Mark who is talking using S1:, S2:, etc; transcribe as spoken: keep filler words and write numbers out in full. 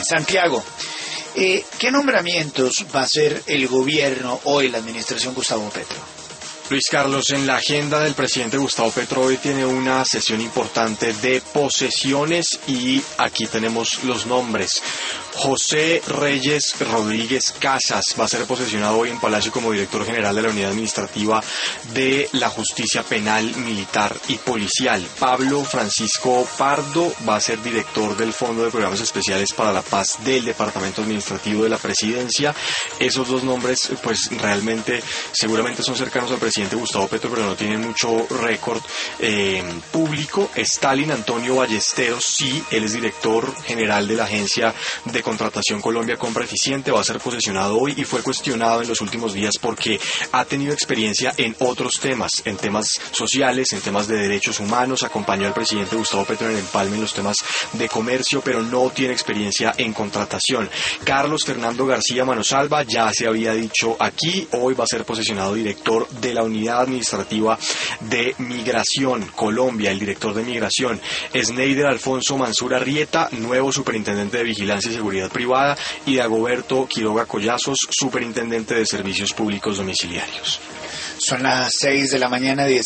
S1: Santiago, eh, ¿qué nombramientos va a hacer el gobierno hoy, la administración Gustavo Petro?
S2: Luis Carlos, en la agenda del presidente Gustavo Petro hoy tiene una sesión importante de posesiones y aquí tenemos los nombres. José Reyes Rodríguez Casas va a ser posesionado hoy en Palacio como director general de la Unidad Administrativa de la Justicia Penal, Militar y Policial. Pablo Francisco Pardo va a ser director del Fondo de Programas Especiales para la Paz del Departamento Administrativo de la Presidencia. Esos dos nombres, pues realmente, seguramente son cercanos al presidente Gustavo Petro, pero no tienen mucho récord eh, público. Stalin Antonio Ballesteros, sí, él es director general de la Agencia de Contratación Colombia Compra Eficiente, va a ser posesionado hoy y fue cuestionado en los últimos días porque ha tenido experiencia en otros temas, en temas sociales, en temas de derechos humanos, acompañó al presidente Gustavo Petro en el empalme en los temas de comercio, pero no tiene experiencia en contratación. Carlos Fernando García Manosalva, ya se había dicho aquí, hoy va a ser posesionado director de la Unidad Administrativa de Migración Colombia, el director de Migración. Sneider Alfonso Mansura Rieta, nuevo superintendente de Vigilancia y Seguridad Privada, y Dagoberto Quiroga Collazos, superintendente de Servicios Públicos Domiciliarios.
S1: Son las seis de la mañana, diez